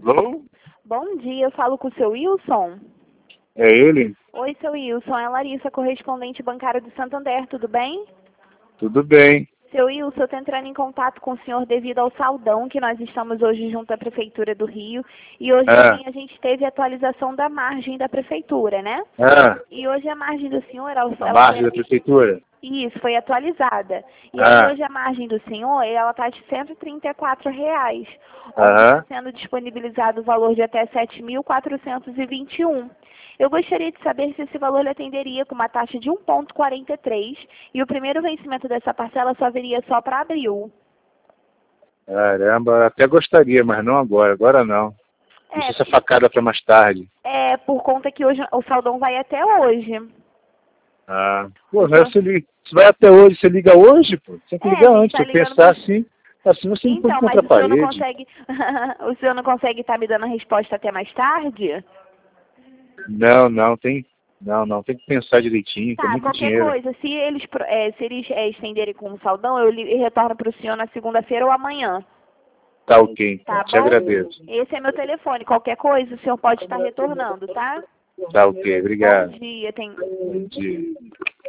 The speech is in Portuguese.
Alô? Bom dia, eu falo com o seu Wilson. É ele? Oi, seu Wilson, é a Larissa, correspondente bancária do Santander, tudo bem? Tudo bem. Seu Wilson, eu estou entrando em contato com o senhor devido ao saldão que nós estamos hoje junto à Prefeitura do Rio. E hoje também a gente teve a atualização da margem da Prefeitura, né? E hoje a margem do senhor... A margem da Prefeitura? Isso, foi atualizada. E aí hoje a margem do senhor, ela está de R$ 134,00. Onde está sendo disponibilizado o valor de até R$ 7.421. Eu gostaria de saber se esse valor lhe atenderia com uma taxa de 1,43 e o primeiro vencimento dessa parcela só viria só para abril. Caramba, até gostaria, mas não agora. Agora não. Deixa essa facada para mais tarde. É, por conta que hoje o saldão vai até hoje. Pô, mas se vai até hoje, você liga hoje, pô. Você tem que ligar antes, eu pensar assim você não pode contra a parede. Então, mas o senhor não consegue, o senhor não consegue estar me dando a resposta até mais tarde? Não, tem que pensar direitinho, tem muito qualquer dinheiro. coisa, se eles estenderem com o saldão, eu retorno para o senhor na segunda-feira ou amanhã. Tá ok, então. Te agradeço. Esse é meu telefone, qualquer coisa o senhor pode estar retornando, tá? Tá ok, obrigado. Bom dia, Bom dia.